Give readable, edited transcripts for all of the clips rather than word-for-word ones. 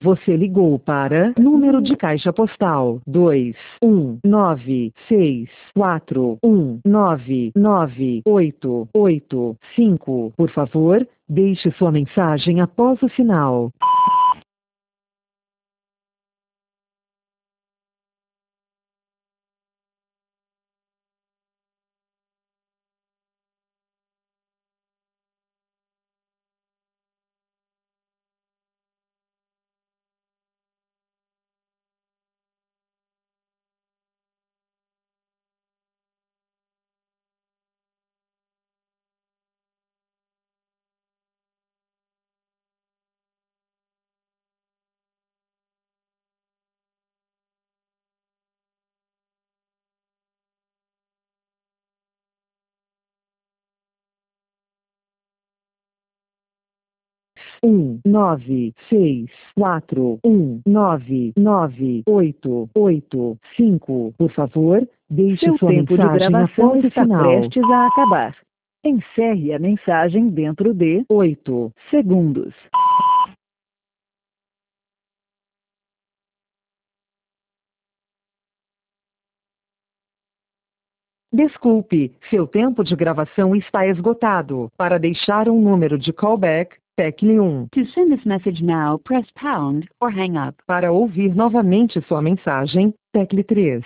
Você ligou para número de caixa postal 21964199885. Por favor, deixe sua mensagem após o sinal. Um nove seis quatro 99885. Por favor, deixe Seu sua tempo de mensagem gravação após o está sinal. prestes a acabar. Encerre a mensagem dentro de 8 segundos. Desculpe, seu tempo de gravação está esgotado. Para deixar um número de callback, tecle 1. To send this message now, press pound or hang up. Para ouvir novamente sua mensagem, tecle 3.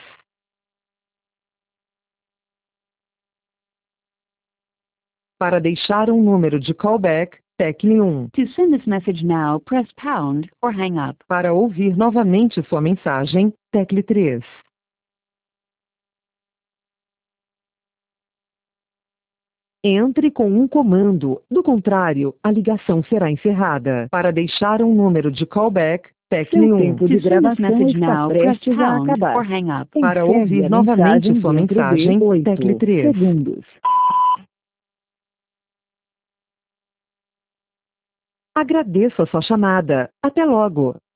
Para deixar um número de callback, tecle 1. To send this message now, press pound or hang up. Para ouvir novamente sua mensagem, tecle 3. Entre com um comando, do contrário, a ligação será encerrada. Para deixar um número de callback, tecle Seu 1. tempo de To send this gravação message está now, press prestes a pound acabar. or hang up. Para Encerre ouvir a novamente mensagem sua dentro mensagem, de tecle 8 3. segundos. Agradeço a sua chamada. Até logo.